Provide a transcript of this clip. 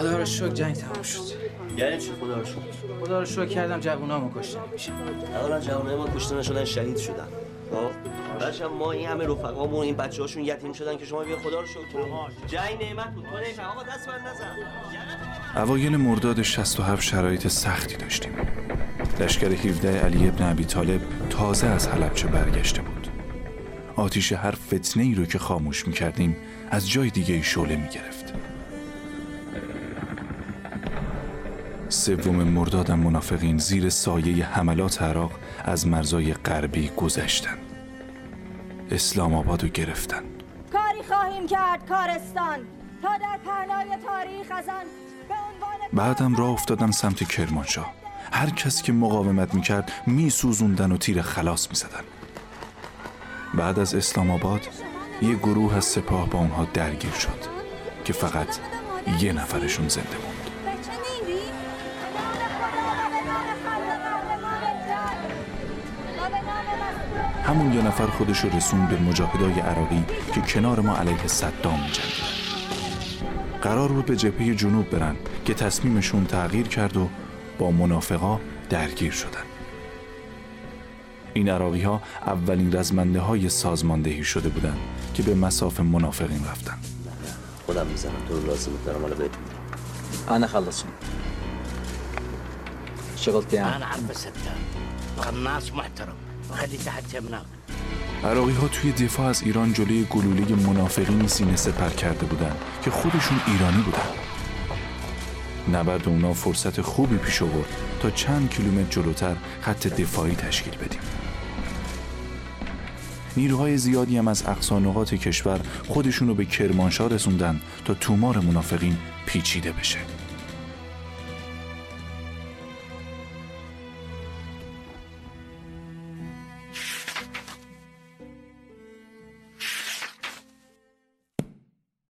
خدا رو شکر جنگ تمام شد. یعنی چی خدا رو شکر؟ خدا رو شکر کردم جوونامو کشته نمیشن. اولا جوانای ما کشته نشدن، شهید شدن. بعدش ما این همه رفقامون این بچه‌هاشون یتیم شدن که شما بیا خدا رو شکر. جنگ نعمت بود. تو نمی‌فهم. آقا دست بند نزن. اوایل مرداد 67 شرایط سختی داشتیم. لشکر 17 علی ابن ابی طالب تازه از حلبچه برگشته بود. آتیش هر فتنه ای رو که خاموش می‌کردیم از جای دیگه شعله می‌گرفت. سوم مردادم منافقین زیر سایه حملات عراق از مرزای غربی گذشتن. اسلام آبادو گرفتن. کاری خواهیم کرد کارستان تا در پهنای تاریخ از آن به عنوان بعدم راه افتادن سمت کرمانشاه. هر کس که مقاومت میکرد میسوزوندن و تیر خلاص میزدن. بعد از اسلام آباد یه گروه از سپاه با اونها درگیر شد که فقط یه نفرشون زنده بود. همون یه نفر خودشو رسون به مجاهدای عراقی که کنار ما علیه صدام می‌جنگیدن. قرار بود به جبهه جنوب برن که تصمیمشون تغییر کرد و با منافقا درگیر شدن. این عراقی ها اولین رزمنده های سازماندهی شده بودن که به مصاف منافقین رفتن. خودم میزنم تو رو لازم دارم حالا بهت انا خلصهم شغلتي انا عارف ستة قناص محترم خلي تحت يمناك. عراقی ها توی دفاع از ایران جلوی گلوله منافقینی سینه سپر کرده بودن که خودشون ایرانی بودن. نبرد اونا فرصت خوبی پیش آورد تا چند کیلومتر جلوتر خط دفاعی تشکیل بدیم. نیروهای زیادی هم از اقصا نقاط کشور خودشونو به کرمانشاه رسوندن تا تومار منافقین پیچیده بشه.